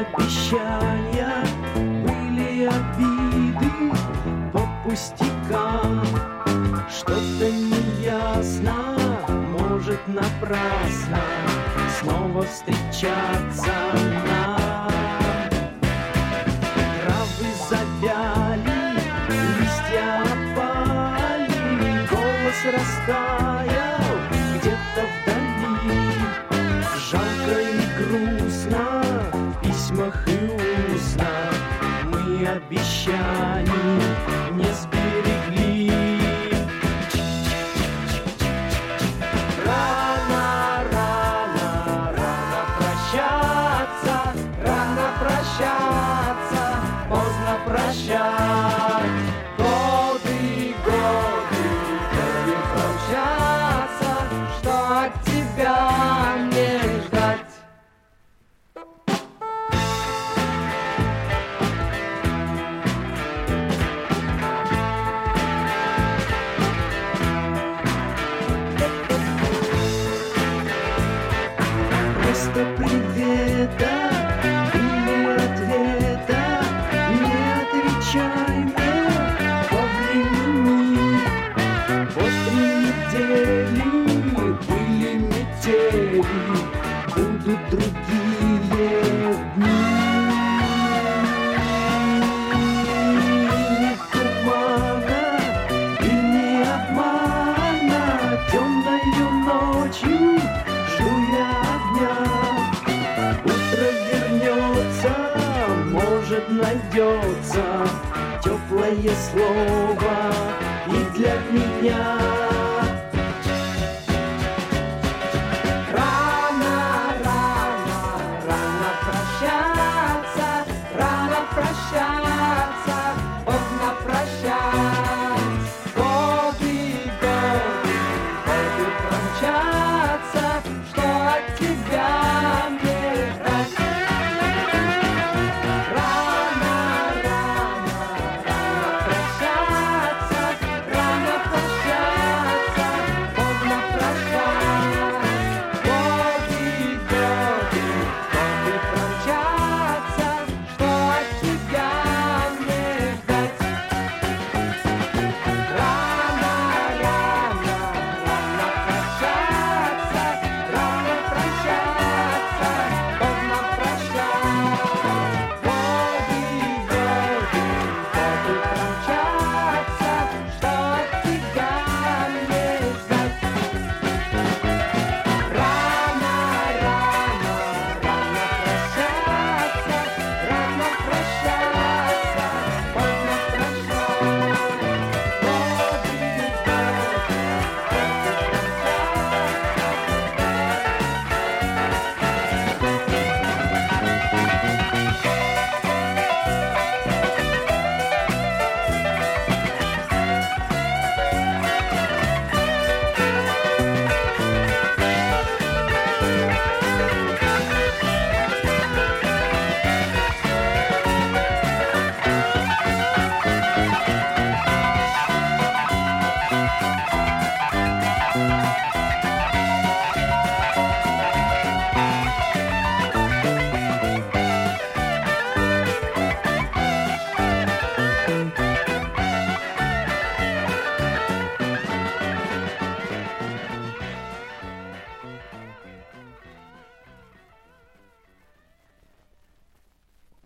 обещания, были обиды по пустякам. Что-то неясно, может напрасно снова встречаться нам. Травы завяли, листья опали, голос растаял где-то вдали. Жалко и грустно в письмах и устно мы обещаний не сберегли. Рано, рано, рано прощаться, рано прощаться, поздно прощать. Годы, годы, годы промчатся, что от тебя мне ждать? Просто привета или ответа, не отвечай мне по времени. После недели были метели, будут другие дни. Ни тумана и ни обмана, темною ночью жду я огня. Утро вернется, может найдется теплое слово